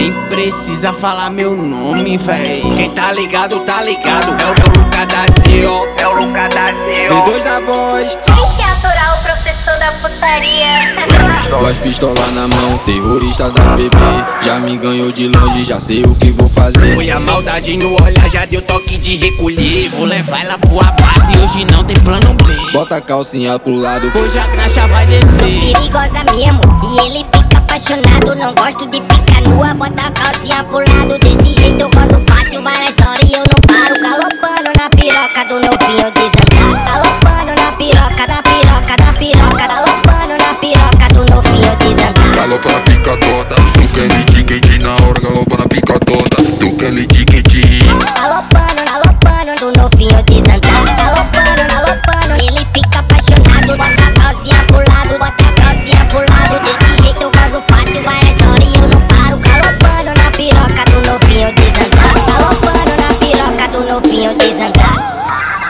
Nem precisa falar meu nome, véi. Quem tá ligado, tá ligado. É o Luca da CO. É o Luca da CO. V2 na voz. Quem quer aturar o professor da putaria? Duas pistolas na mão, terrorista das bebê. Já me ganhou de longe, já sei o que vou fazer. Foi a maldade no olhar, já deu toque de recolher. Vou levar ela pro abate, hoje não tem plano B. Bota a calcinha pro lado, hoje a graxa vai descer. Perigosa mesmo, e ele fica apaixonado. Não gosto de ficar nua, bota a calcinha pro lado. Desse jeito eu gosto fácil, várias horas e eu não paro. Galopando na piroca do novinho desandar. Galopando na piroca, na piroca, na piroca. Galopando na piroca do novinho desandar. galopa na pica toda. Tu quer leite quente na hora, galopa na pica toda. Tu quer leite quente. Galopando, galopando do novinho desandar. Galopando, galopando, ele fica apaixonado. Bota a calcinha pro lado, bota a calcinha pro lado. Desse jeito eu gosto fácil, várias horas e eu não paro. Galopando na piroca do novinho desandar. Galopando na piroca do novinho desandar.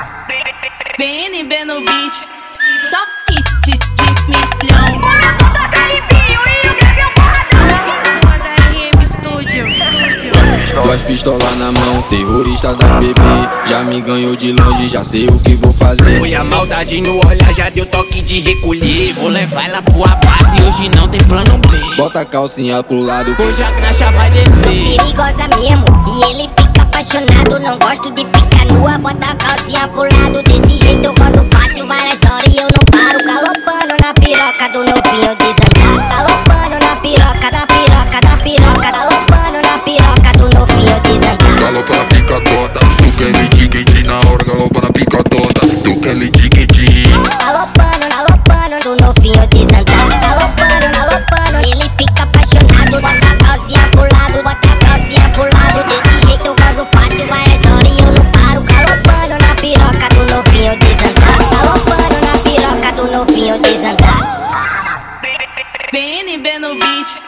BNB no beat, só hit de milhão. Em cima da RM Studio. Duas pistolas na mão, terrorista das bebê. Já me ganhou de longe, já sei o que vou fazer. Foi a maldade no olhar, já deu toque de recolher. Vou levar ela pro abate, hoje não tem plano B. Bota a calcinha pro lado, hoje a graxa vai descer. Perigosa mesmo, e ele fica apaixonado. Não gosto de ficar nua, bota a calcinha pro lado. Desse jeito eu gosto fácil, várias horas e eu não paro. Galopando na piroca do novinho desandar. Galopando na piroca, na piroca, na piroca. Galopando na piroca do novinho desandar. galopa na pica toda. Tu quer leite quente na hora, galopa na pica toda. Tu quer leite quente. Galopando, galopando do novinho desandar. Galopando, galopando, ele fica apaixonado. Bota a calcinha pro lado, bota a calcinha pro lado. Desse jeito eu gosto fácil, várias horas e eu não paro. Galopando na piroca do novinho desandar. Galopando na piroca do novinho desandar. BNB no beat.